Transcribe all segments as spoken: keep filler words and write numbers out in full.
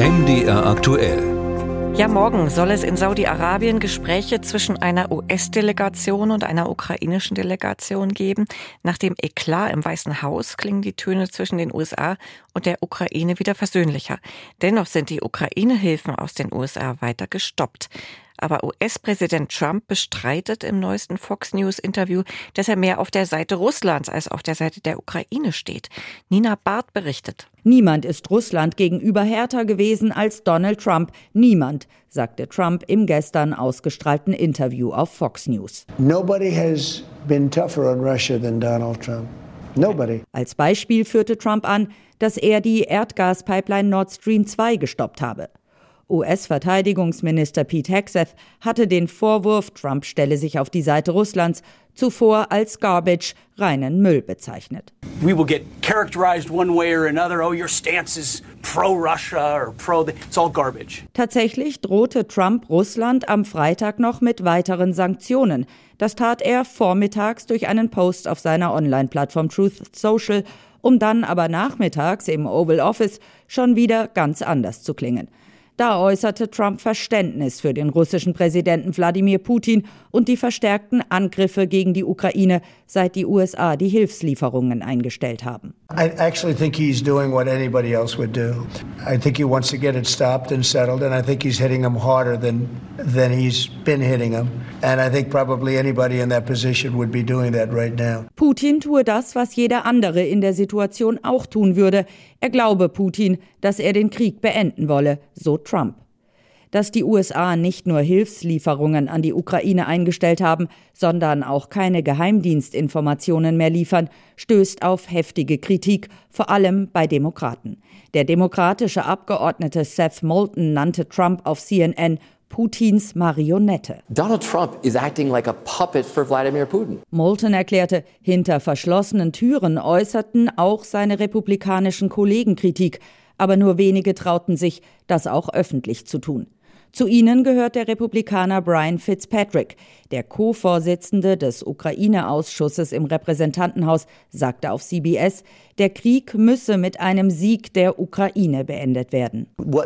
M D R aktuell. Ja, morgen soll es in Saudi-Arabien Gespräche zwischen einer U S-Delegation und einer ukrainischen Delegation geben. Nach dem Eklat im Weißen Haus klingen die Töne zwischen den U S A und der Ukraine wieder versöhnlicher. Dennoch sind die Ukraine-Hilfen aus den U S A weiter gestoppt. Aber U S-Präsident Trump bestreitet im neuesten Fox News-Interview, dass er mehr auf der Seite Russlands als auf der Seite der Ukraine steht. Nina Barth berichtet. Niemand ist Russland gegenüber härter gewesen als Donald Trump. Niemand, sagte Trump im gestern ausgestrahlten Interview auf Fox News. Nobody has been tougher on Russia than Donald Trump. Nobody. Als Beispiel führte Trump an, dass er die Erdgaspipeline Nord Stream zwei gestoppt habe. U S-Verteidigungsminister Pete Hegseth hatte den Vorwurf, Trump stelle sich auf die Seite Russlands, zuvor als Garbage, reinen Müll bezeichnet. We will get characterized one way or another. Oh, your stance is pro-Russia or pro... It's all garbage. Tatsächlich drohte Trump Russland am Freitag noch mit weiteren Sanktionen. Das tat er vormittags durch einen Post auf seiner Online-Plattform Truth Social, um dann aber nachmittags im Oval Office schon wieder ganz anders zu klingen. Da äußerte Trump Verständnis für den russischen Präsidenten Wladimir Putin und die verstärkten Angriffe gegen die Ukraine, seit die U S A die Hilfslieferungen eingestellt haben. I actually think he's doing what anybody else would do. I think he wants to get it stopped and settled, and I think he's hitting them harder than than he's been hitting them. And I think probably anybody in that position would be doing that right now. Putin tue das, was jeder andere in der Situation auch tun würde. Er glaube Putin, dass er den Krieg beenden wolle, so Trump. Dass die U S A nicht nur Hilfslieferungen an die Ukraine eingestellt haben, sondern auch keine Geheimdienstinformationen mehr liefern, stößt auf heftige Kritik, vor allem bei Demokraten. Der demokratische Abgeordnete Seth Moulton nannte Trump auf C N N Putins Marionette. Donald Trump is acting like a puppet for Vladimir Putin. Moulton erklärte, hinter verschlossenen Türen äußerten auch seine republikanischen Kollegen Kritik, aber nur wenige trauten sich, das auch öffentlich zu tun. Zu ihnen gehört der Republikaner Brian Fitzpatrick. Der Co-Vorsitzende des Ukraine-Ausschusses im Repräsentantenhaus sagte auf C B S, der Krieg müsse mit einem Sieg der Ukraine beendet werden.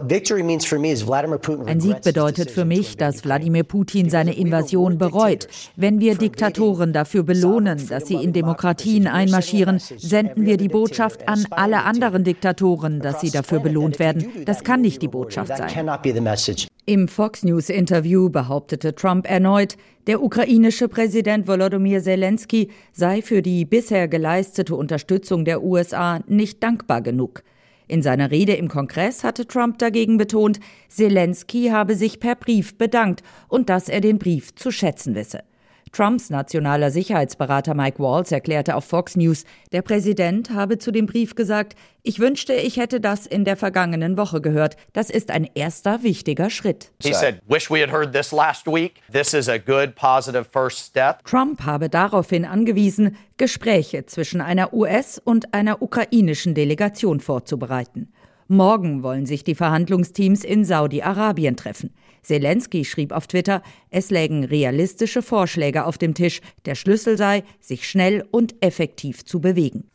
Ein Sieg bedeutet für mich, dass Wladimir Putin seine Invasion bereut. Wenn wir Diktatoren dafür belohnen, dass sie in Demokratien einmarschieren, senden wir die Botschaft an alle anderen Diktatoren, dass sie dafür belohnt werden. Das kann nicht die Botschaft sein. Im Fox News-Interview behauptete Trump erneut, der ukrainische Präsident Volodymyr Zelensky sei für die bisher geleistete Unterstützung der U S A nicht dankbar genug. In seiner Rede im Kongress hatte Trump dagegen betont, Zelensky habe sich per Brief bedankt und dass er den Brief zu schätzen wisse. Trumps nationaler Sicherheitsberater Mike Waltz erklärte auf Fox News, der Präsident habe zu dem Brief gesagt, ich wünschte, ich hätte das in der vergangenen Woche gehört. Das ist ein erster wichtiger Schritt. He said, wish we had heard this last week. This is a good, positive first step. Trump habe daraufhin angewiesen, Gespräche zwischen einer U S- und einer ukrainischen Delegation vorzubereiten. Morgen wollen sich die Verhandlungsteams in Saudi-Arabien treffen. Zelensky schrieb auf Twitter, es lägen realistische Vorschläge auf dem Tisch. Der Schlüssel sei, sich schnell und effektiv zu bewegen.